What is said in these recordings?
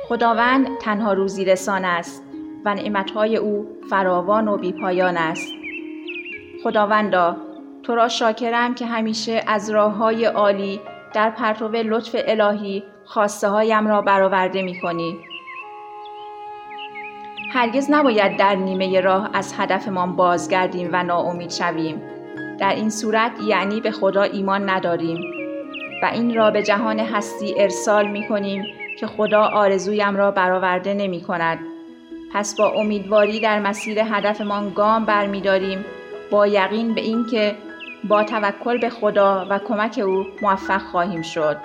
خداوند تنها روزی رسان است و نعمتهای او فراوان و بیپایان است. خداوندا، تو را شاکرم که همیشه از راههای عالی در پرتو لطف الهی خواسته هایم را برآورده می کنی. هرگز نباید در نیمه راه از هدفمان بازگردیم و ناامید شویم. در این صورت یعنی به خدا ایمان نداریم و این را به جهان هستی ارسال می کنیم که خدا آرزویم را برآورده نمی کند. پس با امیدواری در مسیر هدفمان گام برمی‌داریم، با یقین به این که با توکل به خدا و کمک او موفق خواهیم شد.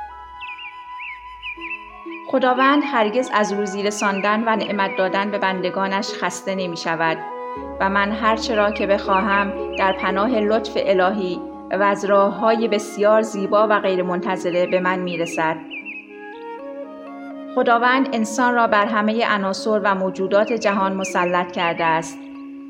خداوند هرگز از روزی رساندن و نعمت دادن به بندگانش خسته نمی شود و من هرچه را که بخواهم در پناه لطف الهی و از راه‌های بسیار زیبا و غیر منتظره به من می رسد. خداوند انسان را بر همه عناصر و موجودات جهان مسلط کرده است.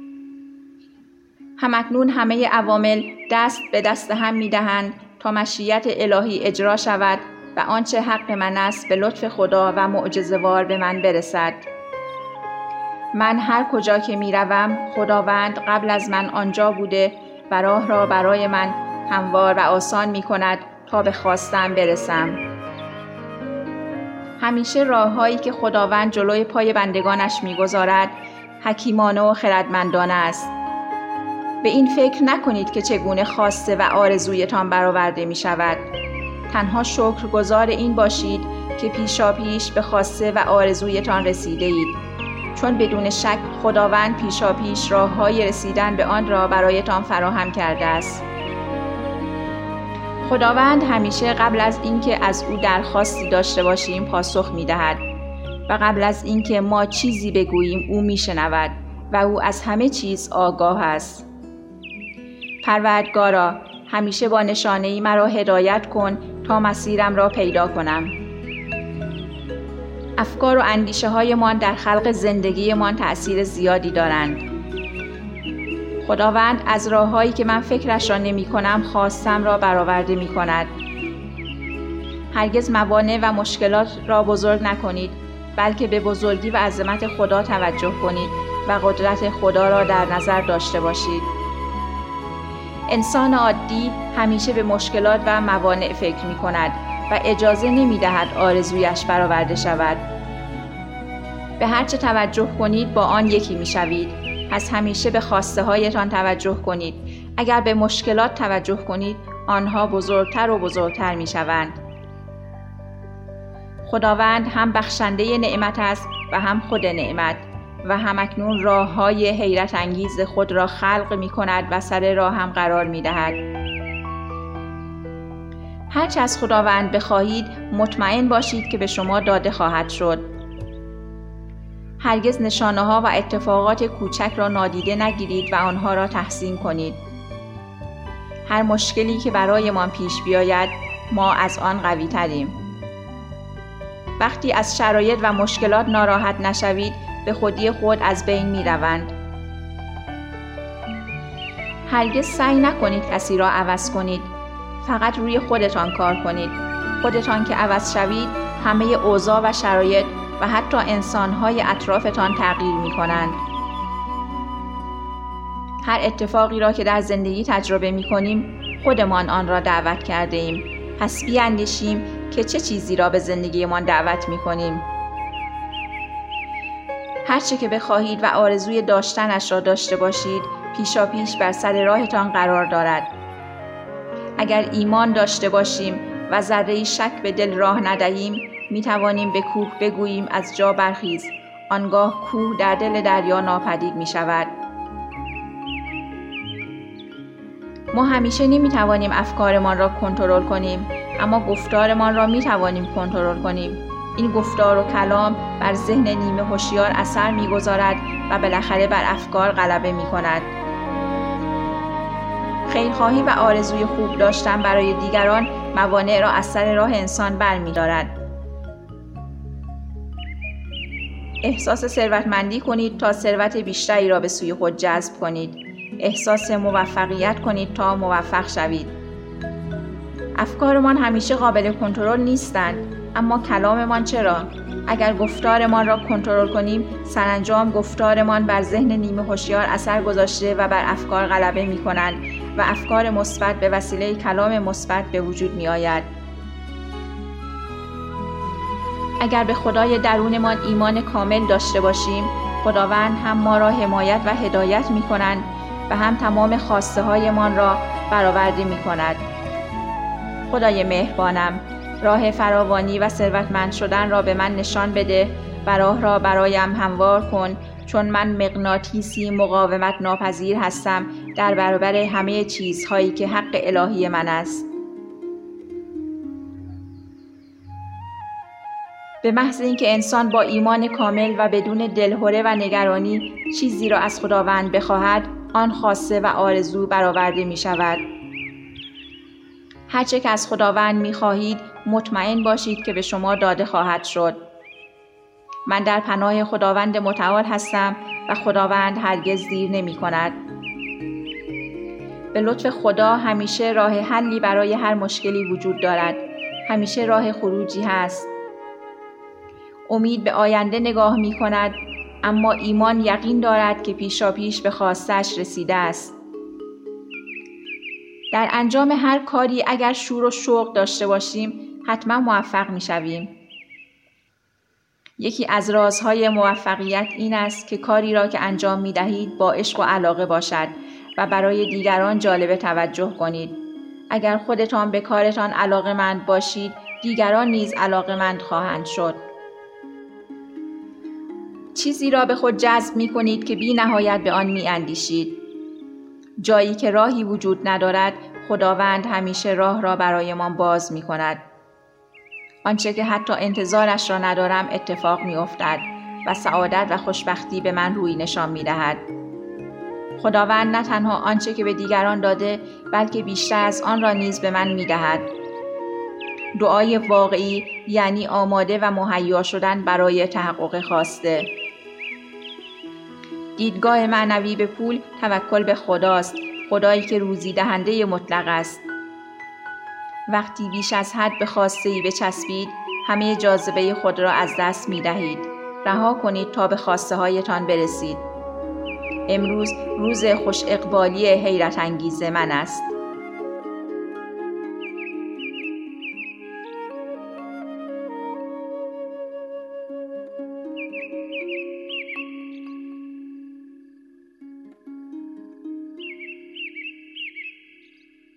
همکنون همه عوامل دست به دست هم می دهند تا مشیت الهی اجرا شود و آنچه حق من است به لطف خدا و معجزه‌وار به من برسد. من هر کجا که می روم خداوند قبل از من آنجا بوده و راه را برای من هموار و آسان می کند تا به خواستم برسم. همیشه راه‌هایی که خداوند جلوی پای بندگانش می‌گذارد حکیمانه و خردمندانه است. به این فکر نکنید که چگونه خواسته و آرزویتان برآورده می‌شود. تنها شکرگزار این باشید که پیشاپیش به خواسته و آرزویتان رسیده اید، چون بدون شک خداوند پیشاپیش راه‌های رسیدن به آن را برایتان فراهم کرده است. خداوند همیشه قبل از اینکه از او درخواستی داشته باشیم پاسخ می‌دهد و قبل از اینکه ما چیزی بگوییم او می‌شنود و او از همه چیز آگاه است. پروردگارا، همیشه با نشانه‌ای مرا هدایت کن تا مسیرم را پیدا کنم. افکار و اندیشه‌هایمان در خلق زندگیمان تأثیر زیادی دارند. خداوند از راه‌هایی که من فکرش را نمی‌کنم خواستم را برآورده می‌کند. هرگز موانع و مشکلات را بزرگ نکنید، بلکه به بزرگی و عظمت خدا توجه کنید و قدرت خدا را در نظر داشته باشید. انسان عادی همیشه به مشکلات و موانع فکر می‌کند و اجازه نمی‌دهد آرزویش برآورده شود. به هر چه توجه کنید با آن یکی می‌شوید. پس همیشه به خواسته هایتان توجه کنید. اگر به مشکلات توجه کنید، آنها بزرگتر و بزرگتر می شوند. خداوند هم بخشنده نعمت است و هم خود نعمت و همکنون راه های حیرت انگیز خود را خلق می کند و سر راه هم قرار می دهد. هرچه از خداوند بخواهید مطمئن باشید که به شما داده خواهد شد. هرگز نشانه‌ها و اتفاقات کوچک را نادیده نگیرید و آنها را تحسین کنید. هر مشکلی که برایمان پیش بیاید، ما از آن قوی تریم. وقتی از شرایط و مشکلات ناراحت نشوید، به خودی خود از بین می روند. هرگز سعی نکنید کسی را عوض کنید. فقط روی خودتان کار کنید. خودتان که عوض شوید، همه اوضاع و شرایط و حتی انسان‌های اطرافتان تغییر می‌کنند. هر اتفاقی را که در زندگی تجربه می‌کنیم، خودمان آن را دعوت کرده ایم. پس بیاندیشیم که چه چیزی را به زندگیمان دعوت می‌کنیم. هر چه که بخواهید و آرزوی داشتنش را داشته باشید، پیشاپیش بر سر راهتان قرار دارد. اگر ایمان داشته باشیم و ذره‌ای شک به دل راه ندهیم، می توانیم به کوه بگوییم از جا برخیز. آنگاه کوه در دل دریا ناپدید می شود. ما همیشه نمی توانیم افکارمان را کنترل کنیم، اما گفتارمان را می توانیم کنترل کنیم. این گفتار و کلام بر ذهن نیمه هوشیار اثر می گذارد و بالاخره بر افکار غلبه می کند. خیرخواهی و آرزوی خوب داشتن برای دیگران موانع را از سر راه انسان برمی دارد. احساس ثروتمندی کنید تا ثروت بیشتری را به سوی خود جذب کنید. احساس موفقیت کنید تا موفق شوید. افکارمان همیشه قابل کنترل نیستند، اما کلاممان چرا؟ اگر گفتارمان را کنترل کنیم، سرانجام گفتارمان بر ذهن نیمه هوشیار اثر گذاشته و بر افکار غلبه می‌کنند و افکار مثبت به وسیله کلام مثبت به وجود می‌آید. اگر به خدای درونمان ایمان کامل داشته باشیم، خداوند هم ما را حمایت و هدایت می‌کند و هم تمام خواسته‌هایمان را برآورده می‌کند. خدای مهربانم، راه فراوانی و ثروتمند شدن را به من نشان بده و راه را برایم هموار کن، چون من مغناطیسی مقاومت ناپذیر هستم در برابر همه چیزهایی که حق الهی من است. به محض اینکه انسان با ایمان کامل و بدون دلهره و نگرانی چیزی را از خداوند بخواهد، آن خواسته و آرزو برآورده می شود. هرچه که از خداوند می خواهید، مطمئن باشید که به شما داده خواهد شد. من در پناه خداوند متعال هستم و خداوند هرگز دیر نمی کند. به لطف خدا همیشه راه حلی برای هر مشکلی وجود دارد. همیشه راه خروجی هست. امید به آینده نگاه می کند، اما ایمان یقین دارد که پیشاپیش به خواستش رسیده است. در انجام هر کاری اگر شور و شوق داشته باشیم، حتما موفق می شویم. یکی از رازهای موفقیت این است که کاری را که انجام می دهید با عشق و علاقه باشد و برای دیگران جالب توجه کنید. اگر خودتان به کارتان علاقه‌مند باشید، دیگران نیز علاقه‌مند خواهند شد. چیزی را به خود جذب می کنید که بی نهایت به آن می اندیشید. جایی که راهی وجود ندارد، خداوند همیشه راه را برایمان باز می کند. آنچه که حتی انتظارش را ندارم اتفاق می افتد و سعادت و خوشبختی به من روی نشان می دهد. خداوند نه تنها آنچه که به دیگران داده، بلکه بیشتر از آن را نیز به من می دهد. دعای واقعی یعنی آماده و مهیا شدن برای تحقق خواسته. دیدگاه معنوی به پول توکل به خداست، خدایی که روزی دهنده مطلق است. وقتی بیش از حد به خواسته‌ای بچسبید، همه جاذبه خود را از دست می دهید. رها کنید تا به خواسته هایتان برسید. امروز روز خوش اقبالی حیرت انگیز من است.